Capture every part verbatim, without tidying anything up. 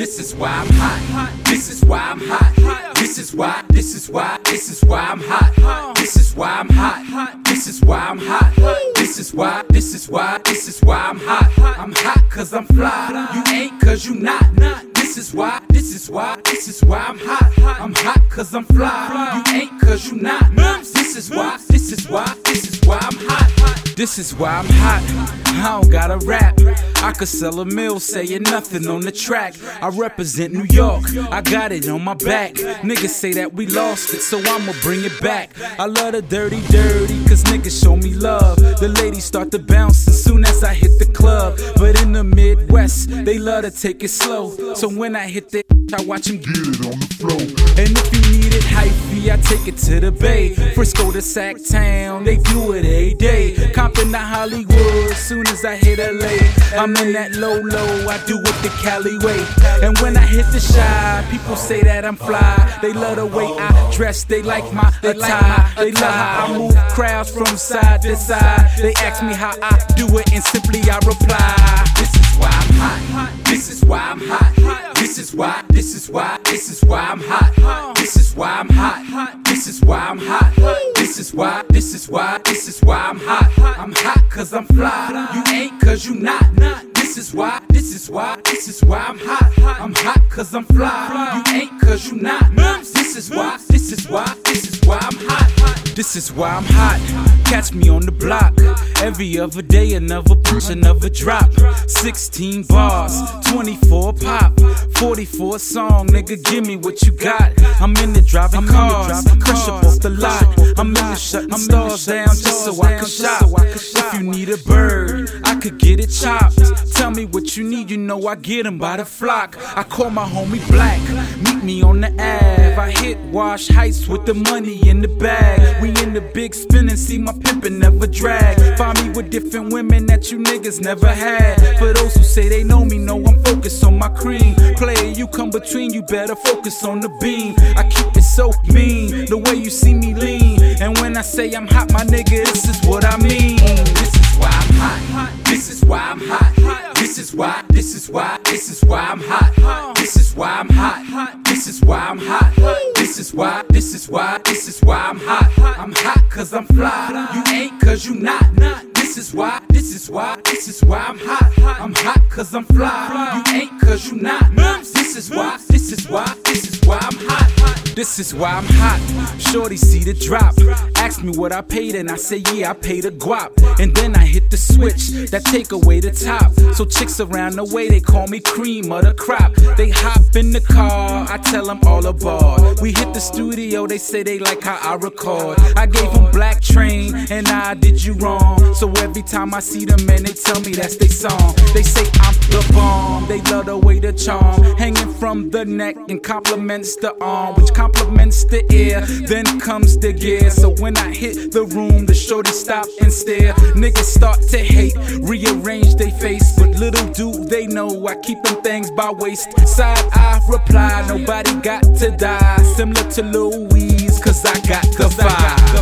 this is why I'm hot. This is why I'm hot. This is why, this is why, this is why I'm hot. This is why I'm hot. This is why I'm hot. This is why, this is why, this is why I'm hot. I'm hot cause I'm fly. You ain't cause you not. This is why, this is why, this is why I'm hot. I'm hot cause I'm fly. You ain't cause you not. This is why, this is why, this is why I'm hot. This is why I'm hot. I don't gotta rap. I could sell a mill saying nothing on the track. I represent New York, I got it on my back. Niggas say that we lost it, so I'ma bring it back. I love the dirty, dirty, cause niggas show me love. The ladies start to bounce as soon as I hit the club. But in the Midwest, they love to take it slow. So when I hit the I watch them get it on the floor. And if you need it hyphy, I take it to the Bay. Frisco to Sacktown, they do it every day. Compton to Hollywood, soon as I hit L A. I'm in that low low, I do it the Cali way. And when I hit the Chi, people say that I'm fly. They love the way I dress, they like my attire. They love how I move crowds from side to side. They ask me how I do it, and simply I reply. This is why I'm hot. This is why I'm hot. This is why, this is why, this is why I'm hot. This is why I'm hot. This is why I'm hot. This is why, this is why, this is why I'm hot. I'm hot cause I'm fly. You ain't cause you not. This is why, this is why, this is why I'm hot. I'm hot cause I'm fly. You ain't cause you not. This is why, this is why, this is why I'm hot. This is why I'm hot. Catch me on the block. Every other day, another push, another drop. sixteen bars, twenty-four pop, forty-four song. Nigga, give me what you got. I'm in the driving cars, crush up off the lot. I'm in the shutting stars down just so I can shop. If you need a bird, I could get it chopped. Tell me what you need, you know I get them by the flock. I call my homie Black, meet me on the Ave. I hit Wash Heights with the money in the bag. We in the big spin and see my pimpin' never drag. Find me with different women that you niggas never had. For those who say they know me, know I'm focused on my cream. Player, you come between, you better focus on the beam. I keep it so mean, the way you see me lean. And when I say I'm hot, my nigga, this is what I mean. This is why I'm hot. This is why I'm hot. This is why, this is why, this is why I'm hot. This is why I'm hot. This is why I'm hot. This is why, this is why, this is why I'm hot. I'm hot cause I'm fly. You ain't cause you not. This is why, this is why, this is why I'm hot. I'm hot cause I'm fly. You ain't cause you not. This is why, this is why, this is why I'm hot. This is why I'm hot. Shorty see the drop. Ask me what I paid and I say yeah, I paid a guap. And then I hit the switch that take away the top. So chicks around the way, they call me cream of the crop. They hop in the car, I tell them all aboard. We hit the studio, they say they like how I record. I gave them Black Train and I did you wrong. So every time I see them, man, they tell me that's their song. They say I'm the bomb, they love the way the charm hanging from the neck and compliments the arm, which compliments the ear. Then comes the gear. So when I hit the room, the shorty stop and stare. Niggas start to hate, rearrange they face, but little do they know I keep them things by waist. Side I reply, nobody got to die. Similar to Louise, cause I got the vibe.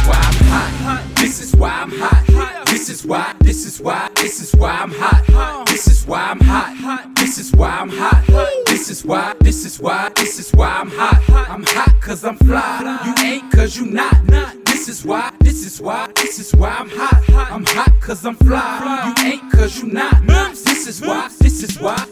This is why I'm hot. This is why, this is why, this is why I'm hot. This is why I'm hot. This is why I'm hot. This is why, this is why, this is why I'm hot. I'm hot cause I'm fly. You ain't cause you not. This is why, this is why, this is why I'm hot. I'm hot cause I'm fly. You ain't cause you not. This is why, this is why,